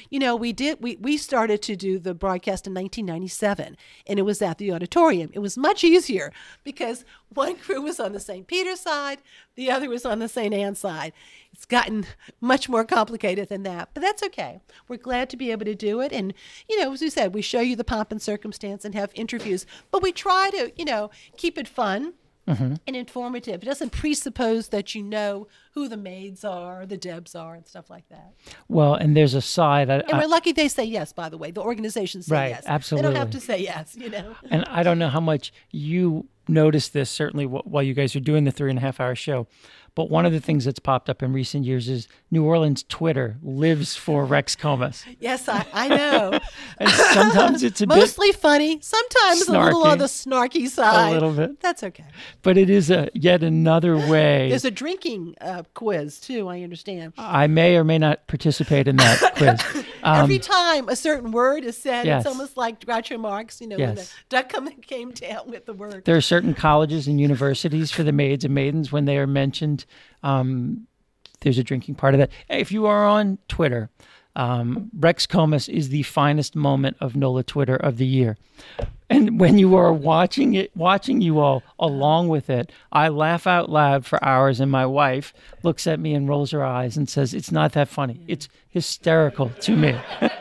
We started to do the broadcast in 1997, and it was at the auditorium. It was much easier because one crew was on the St. Peter side, the other was on the St. Anne side. It's gotten much more complicated than that, but that's okay. We're glad to be able to do it. And, as we said, we show you the pomp and circumstance and have interviews, but we try to, keep it fun and informative. It doesn't presuppose that you know who the maids are, the Debs are, and stuff like that. Well, and there's a side. And we're lucky they say yes, by the way. The organizations say yes. Absolutely. They don't have to say yes, And I don't know how much you noticed this, certainly while you guys are doing the 3.5-hour show. But one of the things that's popped up in recent years is New Orleans Twitter lives for Rex Comus. Yes, I know. And sometimes it's a mostly funny, sometimes snarky, a little on the snarky side. A little bit. That's okay. But it is yet another way. There's a drinking quiz, too, I understand. I may or may not participate in that quiz. Every time a certain word is said, yes. It's almost like Groucho Marx, when the duck came down with the word. There are certain colleges and universities for the maids and maidens when they are mentioned. There's a drinking part of that. If you are on Twitter, Rex Comus is the finest moment of NOLA Twitter of the year. And when you are watching you all along with it, I laugh out loud for hours, and my wife looks at me and rolls her eyes and says, "It's not that funny. It's hysterical to me."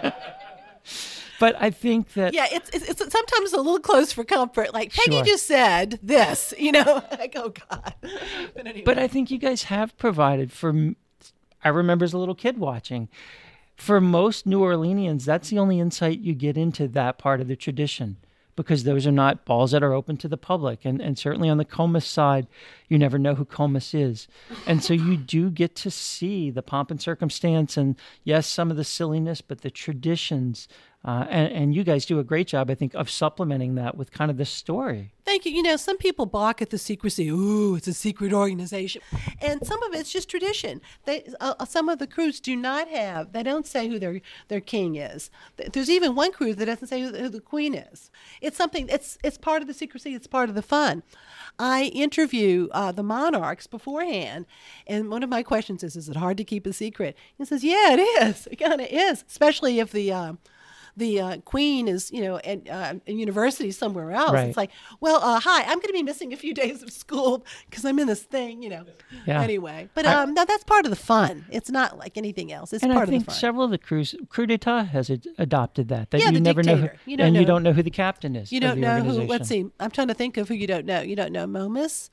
But I think that... Yeah, it's sometimes a little close for comfort. Like, Peggy Sure. just said this, Like, oh, God. But anyway. But I think you guys have provided for... I remember as a little kid watching. For most New Orleanians, that's the only insight you get into that part of the tradition, because those are not balls that are open to the public. And certainly on the Comus side, you never know who Comus is. And so you do get to see the pomp and circumstance and, yes, some of the silliness, but the traditions. And you guys do a great job, I think, of supplementing that with kind of the story. Thank you. Some people balk at the secrecy. Ooh, it's a secret organization. And some of it's just tradition. Some of the crews do not have, they don't say who their king is. There's even one crew that doesn't say who the queen is. It's something, it's part of the secrecy, it's part of the fun. I interview the monarchs beforehand, and one of my questions is it hard to keep a secret? He says, yeah, it is. It kind of is, especially if the the queen is, at a university somewhere else. Right. It's like, well, hi, I'm going to be missing a few days of school because I'm in this thing, Yeah. Anyway, but no, that's part of the fun. It's not like anything else. It's And part I of the think fun. several of the coup d'etat has adopted that. Yeah, you the never know, dictator. You and you know. don't know who the captain is. You of don't the know who. organization. Let's see. I'm trying to think of who you don't know. You don't know Momus,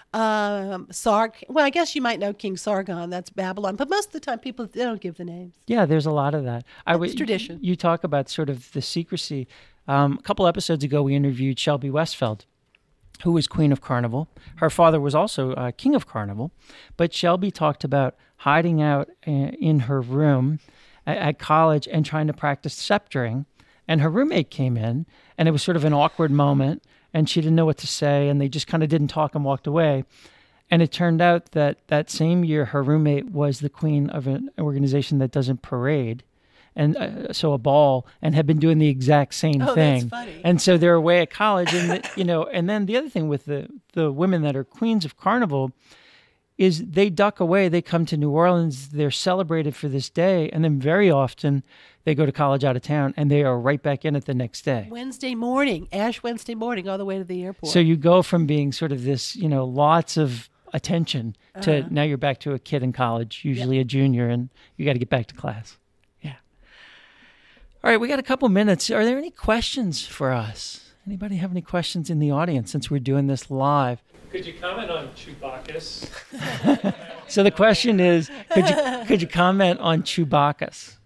Sark. Well, I guess you might know King Sargon. That's Babylon. But most of the time, people they don't give the names. Yeah, there's a lot of that. It's tradition. You talk about sort of the secrecy. A couple episodes ago, we interviewed Shelby Westfeld, who was Queen of Carnival. Her father was also King of Carnival. But Shelby talked about hiding out in her room at college and trying to practice sceptering. And her roommate came in, and it was sort of an awkward moment, and she didn't know what to say, and they just kind of didn't talk and walked away. And it turned out that same year, her roommate was the queen of an organization that doesn't parade, and so a ball, and had been doing the exact same thing. That's funny. And so they're away at college, and and then the other thing with the women that are queens of Carnival is they duck away. They come to New Orleans. They're celebrated for this day, and then very often they go to college out of town, and they are right back in it the next day. Wednesday morning, Ash Wednesday morning, all the way to the airport. So you go from being sort of this, lots of attention to now you're back to a kid in college, usually a junior, and you got to get back to class. Yeah. All right, we got a couple minutes. Are there any questions for us? Anybody have any questions in the audience since we're doing this live? Could you comment on Chewbacca's? So the question is, could you comment on Chewbacca's?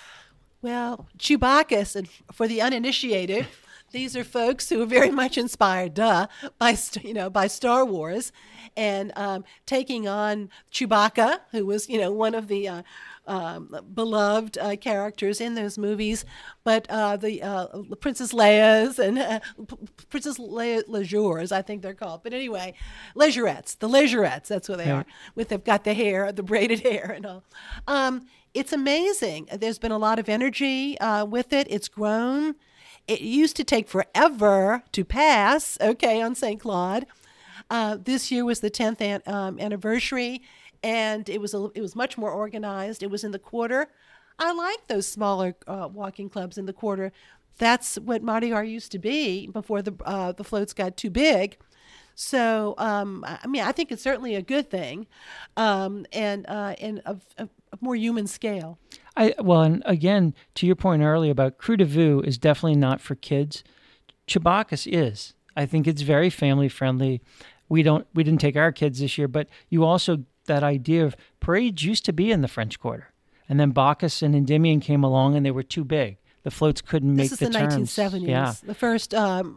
Well, Chewbacca's, and for the uninitiated, these are folks who are very much inspired, by Star Wars, and taking on Chewbacca, who was, one of the beloved characters in those movies, but the Princess Leia's and Princess Leia Leisure's, I think they're called. But anyway, the Leisurettes, that's what they are. They've got the hair, the braided hair, and all. It's amazing. There's been a lot of energy with it. It's grown. It used to take forever to pass, on St. Claude. This year was the 10th anniversary, and it was much more organized. It was in the quarter. I like those smaller walking clubs in the quarter. That's what Mardi Gras used to be before the floats got too big. So, I think it's certainly a good thing, and of more human scale. And again, to your point earlier about Crew de Vue is definitely not for kids. Chewbacca's is. I think it's very family friendly. We didn't take our kids this year, but you also, that idea of parades used to be in the French Quarter, and then Bacchus and Endymion came along and they were too big. The floats couldn't make the turns. This is the 1970s. Yeah. The first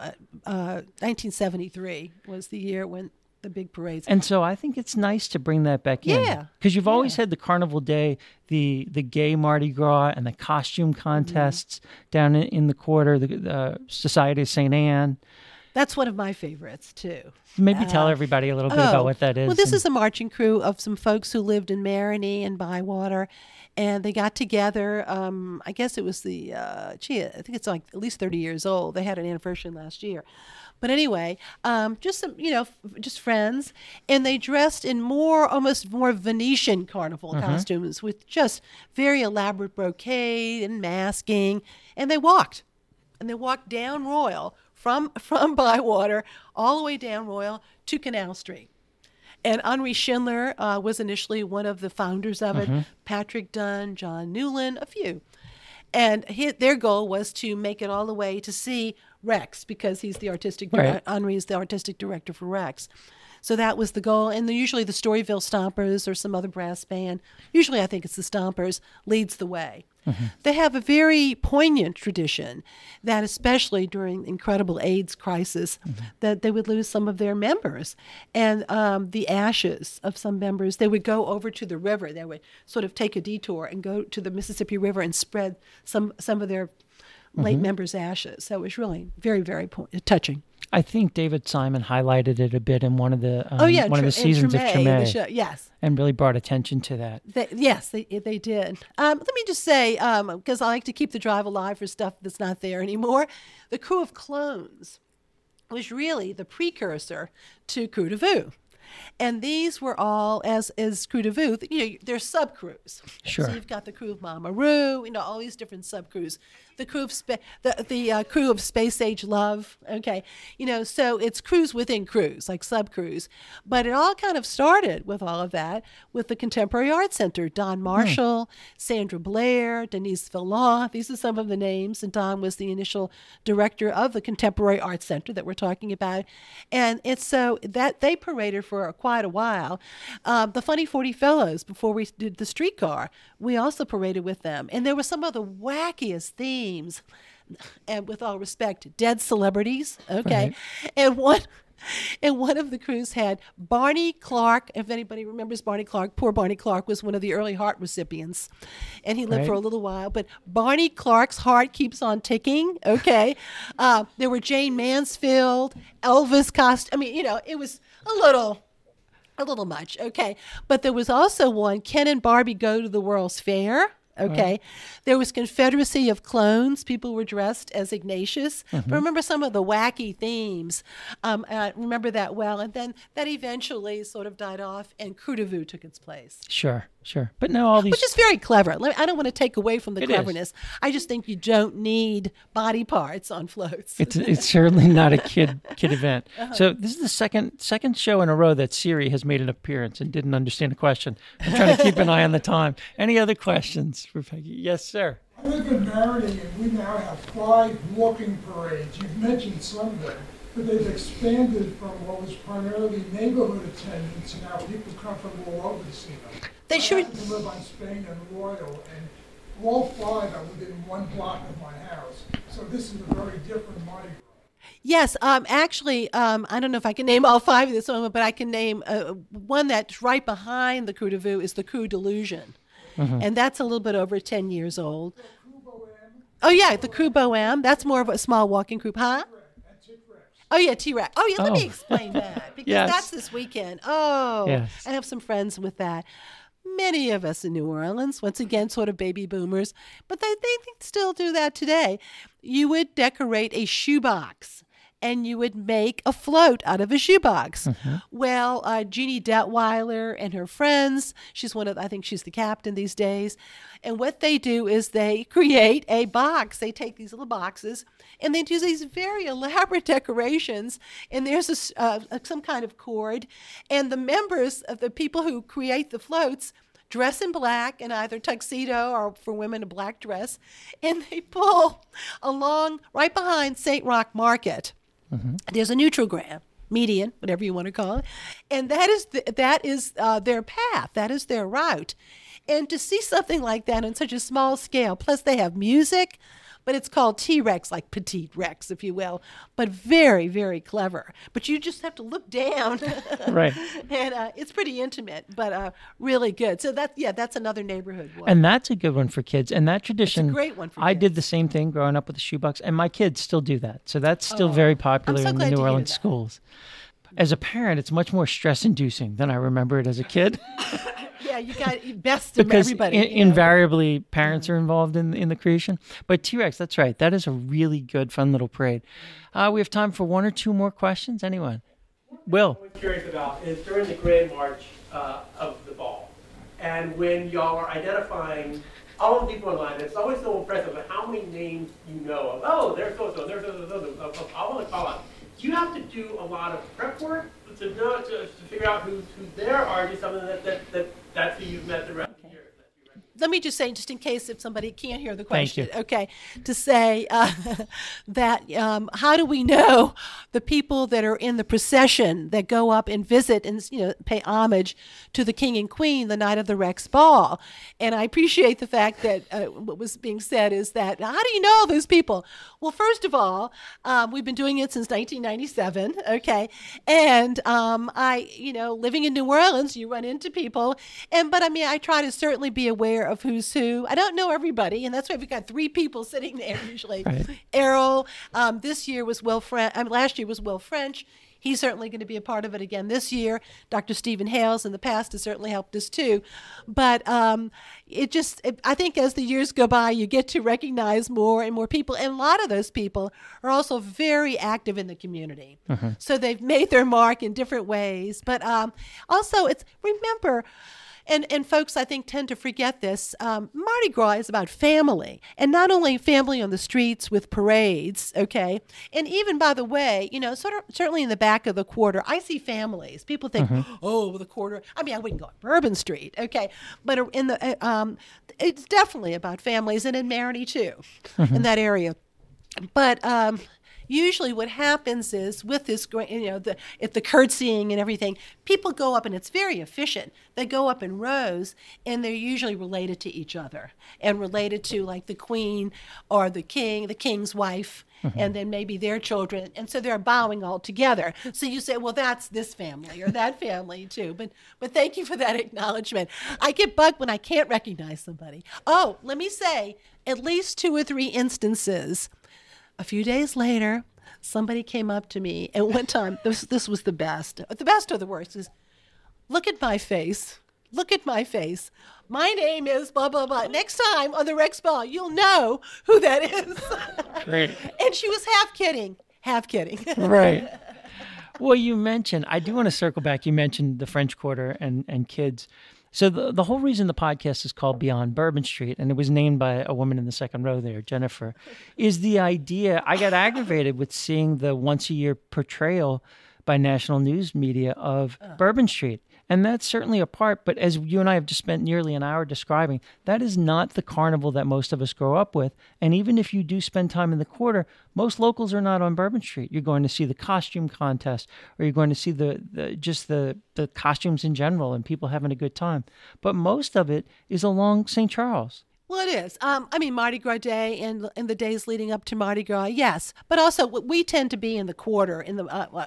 1973 was the year when the big parades. And so I think it's nice to bring that back in. Yeah. Because you've always had the Carnival Day, the gay Mardi Gras, and the costume contests down in the quarter, the Society of St. Anne. That's one of my favorites, too. Maybe tell everybody a little bit about what that is. Well, this is a marching crew of some folks who lived in Marigny and Bywater, and they got together. I guess it was I think it's like at least 30 years old. They had an anniversary last year. But anyway, just some, just friends, and they dressed in almost more Venetian carnival costumes with just very elaborate brocade and masking, and they walked down Royal from Bywater all the way down Royal to Canal Street. And Henri Schindler was initially one of the founders of it, Patrick Dunn, John Newland, a few. And their goal was to make it all the way to see Rex, because he's the artistic director. Henri is the artistic director for Rex. So that was the goal. And usually the Storyville Stompers or some other brass band, usually I think it's the Stompers, leads the way. They have a very poignant tradition that especially during the incredible AIDS crisis, that they would lose some of their members. And the ashes of some members, they would go over to the river. They would sort of take a detour and go to the Mississippi River and spread some of their late members' ashes. So it was really very, very touching. I think David Simon highlighted it a bit in one of the seasons of Treme. Yes. And really brought attention to that. They did. Let me just say, because I like to keep the drive alive for stuff that's not there anymore, the Crew of Clones was really the precursor to Crew de Vue. And these were all, as Crew de Vue, they're sub-crews. Sure. So you've got the Crew of Mama Roo, all these different sub-crews. the crew of the crew of Space Age Love. Okay, so it's crews within crews, like sub crews. But it all kind of started with all of that with the Contemporary Art Center. Don Marshall, Sandra Blair, Denise Villon. These are some of the names, and Don was the initial director of the Contemporary Art Center that we're talking about. And it's so that they paraded for quite a while. The Funny 40 Fellows, before we did the streetcar, we also paraded with them. And there were some of the wackiest themes, and with all respect, dead celebrities. Okay. Right. And one of the crews had Barney Clark. If anybody remembers Barney Clark, poor Barney Clark was one of the early heart recipients, and he lived for a little while. But Barney Clark's heart keeps on ticking. Okay, there were Jane Mansfield, Elvis Costello. I mean, it was a little much. Okay, but there was also one, Ken and Barbie Go to the World's Fair. Okay. Right. There was Confederacy of Clones. People were dressed as Ignatius. Mm-hmm. But remember some of the wacky themes. I remember that well. And then that eventually sort of died off, and Crew de Vue took its place. Sure. But now all these... Which is very clever. I don't want to take away from the cleverness. I just think you don't need body parts on floats. It's certainly not a kid event. Uh-huh. So this is the second show in a row that Siri has made an appearance and didn't understand the question. I'm trying to keep an eye on the time. Any other questions for Peggy? Yes, sir. I live in Marigny, and we now have 5 walking parades. You've mentioned some of them, but they've expanded from what was primarily neighborhood attendance, and now people come from all over to see them. They sure. I happen to live on Spain and Royal, and all 5 are within 1 block of my house. So this is a very different Mardi Gras. Yes, actually, I don't know if I can name all 5 at this moment, but I can name one that's right behind the Crew de Vue is the Crew Delusion. Mm-hmm. And that's a little bit over 10 years old. Oh, yeah, the Crew Bohème. That's more of a small walking group, huh? Oh, yeah, T-Rex. Oh, yeah, let me explain that, because that's this weekend. Oh, yes. I have some friends with that. Many of us in New Orleans, once again, sort of baby boomers, but they still do that today. You would decorate a shoebox, and you would make a float out of a shoebox. Mm-hmm. Well, Jeannie Detweiler and her friends, I think she's the captain these days. And what they do is they create a box. They take these little boxes and they do these very elaborate decorations. And there's some kind of cord. And the members of the people who create the floats dress in black in either tuxedo or for women a black dress. And they pull along right behind St. Roch Market. Mm-hmm. There's a Nutrigram, median, whatever you want to call it, and that is their path. That is their route. And to see something like that on such a small scale, plus they have music, but it's called T-Rex, like Petite Rex, if you will, but very, very clever. But you just have to look down. Right. And it's pretty intimate, but really good. So that's another neighborhood one. And that's a good one for kids. And that tradition, it's a great one for I kids. did the same thing growing up with the shoebox, and my kids still do that. So that's still very popular in the New Orleans schools. As a parent, it's much more stress-inducing than I remember it as a kid. Yeah, you got best of everybody. Invariably, parents are involved in the creation. But T-Rex, that's right. That is a really good, fun little parade. We have time for 1 or 2 more questions. Anyone? Will? What I'm curious about is during the Grand March of the ball, and when y'all are identifying all the people in line, it's always so impressive at how many names you know of. Oh, there's so-so, there's so-so. I want to call out. Do you have to do a lot of prep work to figure out who's there, or just something that's who you've met the rest of the year? Let me just say, just in case if somebody can't hear the question, okay, to say that how do we know the people that are in the procession that go up and visit and pay homage to the King and Queen the night of the Rex Ball? And I appreciate the fact that what was being said is that how do you know those people? Well, first of all, we've been doing it since 1997, okay, and living in New Orleans, you run into people, but I try to certainly be aware of who's who. I don't know everybody, and that's why we've got 3 people sitting there usually. Right. Errol, this year was last year was Will French. He's certainly going to be a part of it again this year. Dr. Stephen Hales in the past has certainly helped us too. But I think as the years go by, you get to recognize more and more people. And a lot of those people are also very active in the community. Mm-hmm. So they've made their mark in different ways. But also, remember, And folks, I think, tend to forget this. Mardi Gras is about family, and not only family on the streets with parades, okay? And even, by the way, certainly in the back of the quarter, I see families. People think, oh, the quarter. I mean, I wouldn't go on Bourbon Street, okay? But it's definitely about families, and in Marigny, too, in that area. But usually what happens is with this, the curtsying and everything, people go up, and it's very efficient. They go up in rows, and they're usually related to each other and related to like the queen or the king's wife, and then maybe their children. And so they're bowing all together. So you say, well, that's this family or that family too. But thank you for that acknowledgement. I get bugged when I can't recognize somebody. Oh, let me say, at least 2 or 3 instances. A few days later, somebody came up to me, and one time, this was the best or the worst, is, look at my face. Look at my face. My name is blah, blah, blah. Next time on the Rex Ball, you'll know who that is. Great. And she was half kidding. Right. Well, you mentioned, I do want to circle back. You mentioned the French Quarter and kids. So the whole reason the podcast is called Beyond Bourbon Street, and it was named by a woman in the second row there, Jennifer, is the idea. I got aggravated with seeing the once-a-year portrayal by national news media of Bourbon Street. And that's certainly a part, but as you and I have just spent nearly an hour describing, that is not the carnival that most of us grow up with. And even if you do spend time in the quarter, most locals are not on Bourbon Street. You're going to see the costume contest, or you're going to see the costumes in general and people having a good time. But most of it is along St. Charles. Well, it is. Mardi Gras Day and the days leading up to Mardi Gras, yes. But also, we tend to be in the quarter, in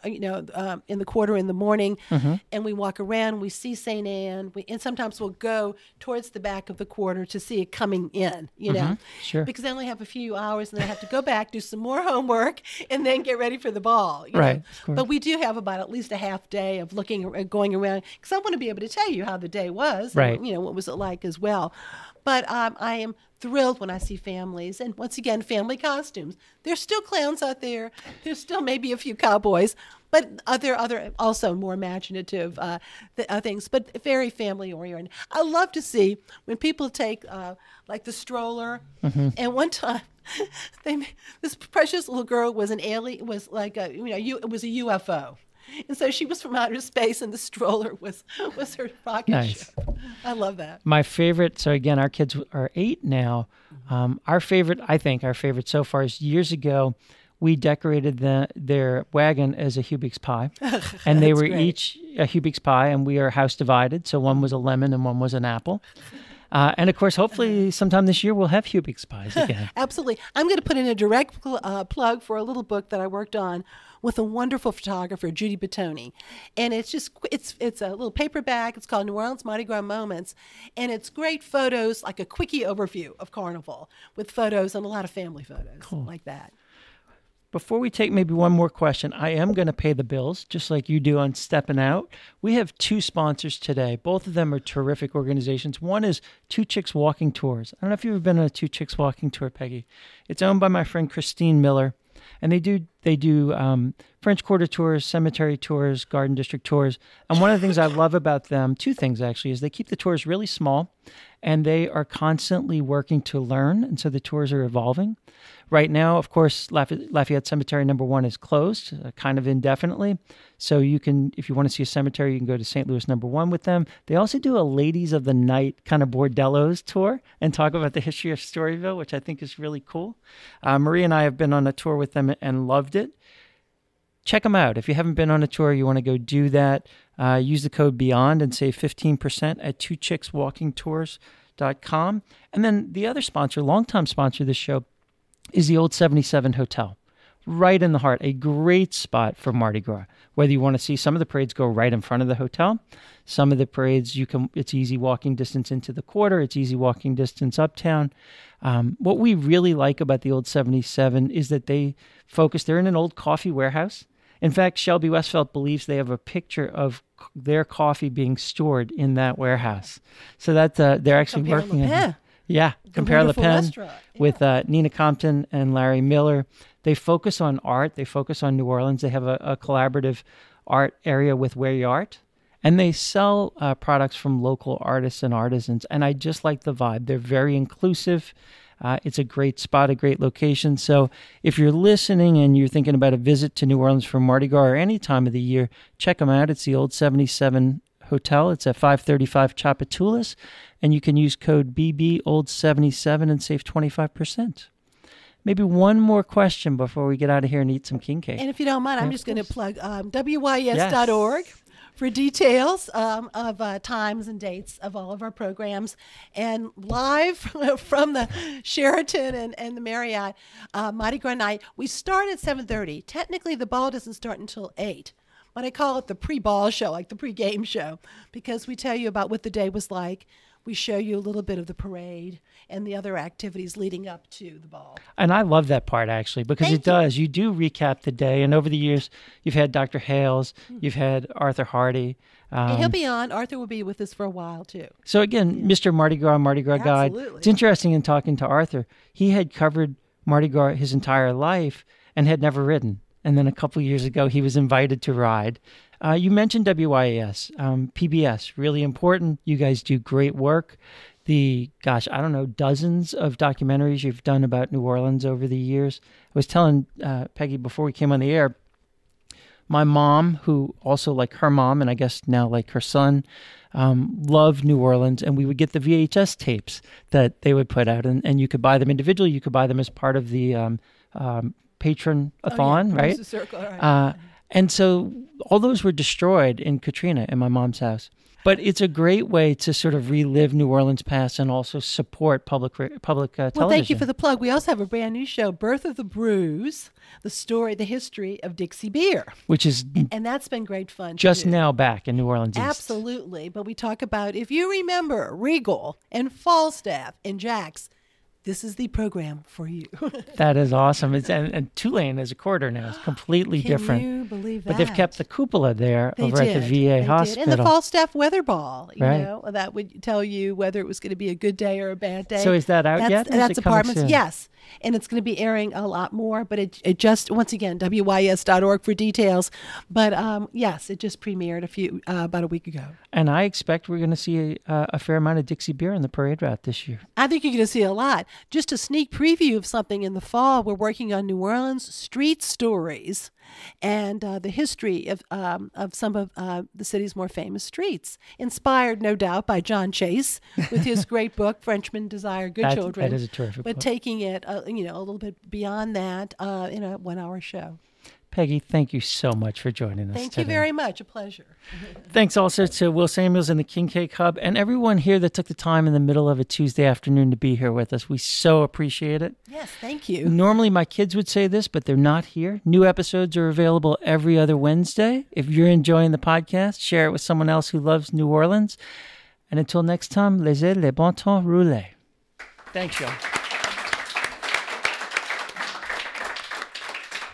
the quarter in the morning, and we walk around. We see St. Anne, and sometimes we'll go towards the back of the quarter to see it coming in. Sure. Because they only have a few hours, and they have to go back, do some more homework, and then get ready for the ball. Right. Of course. But we do have about at least a half day of going around, because I want to be able to tell you how the day was. Right. And, what was it like as well. But I am thrilled when I see families, and once again, family costumes. There's still clowns out there. There's still maybe a few cowboys, but other also more imaginative things, but very family oriented. I love to see when people take like the stroller, and one time this precious little girl was an alien, was like it was a UFO. And so she was from outer space, and the stroller was her rocket ship. I love that. My favorite, so again, our kids are 8 now. Our favorite so far is years ago, we decorated their wagon as a Hubig's pie. And they were great. each a Hubig's pie, and we are house divided. So one was a lemon and one was an apple. And of course, hopefully sometime this year we'll have Hubig's pies again. Absolutely. I'm going to put in a direct plug for a little book that I worked on with a wonderful photographer, Judy Bottoni. And it's a little paperback. It's called New Orleans Mardi Gras Moments. And it's great photos, like a quickie overview of Carnival with photos and a lot of family photos like that. Before we take maybe one more question, I am going to pay the bills, just like you do on Steppin' Out. We have 2 sponsors today. Both of them are terrific organizations. One is Two Chicks Walking Tours. I don't know if you've ever been on a Two Chicks Walking Tour, Peggy. It's owned by my friend Christine Miller. And they do French Quarter tours, cemetery tours, Garden District tours. And one of the things I love about them, 2 things actually, is they keep the tours really small, and they are constantly working to learn. And so the tours are evolving. Right now, of course, Lafayette Cemetery No. 1 is closed, kind of indefinitely. So you can, if you want to see a cemetery, you can go to St. Louis No. 1 with them. They also do a Ladies of the Night kind of bordellos tour and talk about the history of Storyville, which I think is really cool. Marie and I have been on a tour with them and loved it. Check them out. If you haven't been on a tour, you want to go do that. Use the code BEYOND and save 15% at twochickswalkingtours.com. And then the other sponsor, longtime sponsor of this show, is the Old 77 Hotel, right in the heart, a great spot for Mardi Gras. Whether you want to see some of the parades go right in front of the hotel, some of the parades it's easy walking distance into the quarter, it's easy walking distance uptown. What we really like about the Old 77 is that they're in an old coffee warehouse. In fact, Shelby Westfeld believes they have a picture of their coffee being stored in that warehouse. So that they're actually working on it. Yeah, Compare Le Pen with Nina Compton and Larry Miller. They focus on art. They focus on New Orleans. They have a collaborative art area with Where You Art. And they sell products from local artists and artisans. And I just like the vibe. They're very inclusive. It's a great spot, a great location. So if you're listening and you're thinking about a visit to New Orleans for Mardi Gras or any time of the year, check them out. It's the Old 77 Hotel. It's at 535 Tchoupitoulas. And you can use code BBOld77 and save 25%. Maybe one more question before we get out of here and eat some king cake. And if you don't mind, I'm Yeah, just of going to course. plug WYS.org for details of times and dates of all of our programs. And live from the Sheraton and the Marriott Mardi Gras night, we start at 7:30. Technically, the ball doesn't start until 8. But I call it the pre-ball show, like the pre-game show, because we tell you about what the day was like. We show you a little bit of the parade and the other activities leading up to the ball. And I love that part, actually, because Thank it does. You do recap the day. And over the years, you've had Dr. Hales, you've had Arthur Hardy. And he'll be on. Arthur will be with us for a while, too. So again, Mr. Mardi Gras Guide. Absolutely. It's interesting in talking to Arthur. He had covered Mardi Gras his entire life and had never ridden. And then a couple of years ago, he was invited to ride. You mentioned WYAS, PBS, really important. You guys do great work. Dozens of documentaries you've done about New Orleans over the years. I was telling Peggy before we came on the air, my mom, who also like her mom, and I guess now like her son, loved New Orleans, and we would get the VHS tapes that they would put out, and you could buy them individually. You could buy them as part of the patron-a-thon, right? The circle, right. And so all those were destroyed in Katrina in my mom's house. But it's a great way to sort of relive New Orleans past and also support public television. Well, thank you for the plug. We also have a brand new show, Birth of the Brews, the history of Dixie Beer. Which is And that's been great fun. just to do. now back in New Orleans East. Absolutely. But we talk about, if you remember, Regal and Falstaff and Jack's, this is the program for you. That is awesome. And Tulane as a corridor now is completely different. Can you believe that? But they've kept the cupola there They over did. at the They VA did. hospital. And the Falstaff Weather Ball, Right. that would tell you whether it was going to be a good day or a bad day. So is that out yet? Or is That's it coming apartments. soon? Yes. And it's going to be airing a lot more, but it just, once again, WYS.org for details. But yes, it just premiered about a week ago. And I expect we're going to see a fair amount of Dixie Beer in the parade route this year. I think you're going to see a lot. Just a sneak preview of something in the fall. We're working on New Orleans street stories and the history of some of the city's more famous streets, inspired, no doubt, by John Chase with his great book, Frenchmen Desire Good Children. That is a terrific But book. taking it, a little bit beyond that in a 1-hour show. Peggy, thank you so much for joining us Thank today. you very much. A pleasure. Thanks also to Will Samuels and the King Cake Hub and everyone here that took the time in the middle of a Tuesday afternoon to be here with us. We so appreciate it. Yes, thank you. Normally my kids would say this, but they're not here. New episodes are available every other Wednesday. If you're enjoying the podcast, share it with someone else who loves New Orleans. And until next time, laissez les bon temps rouler. Thanks, y'all.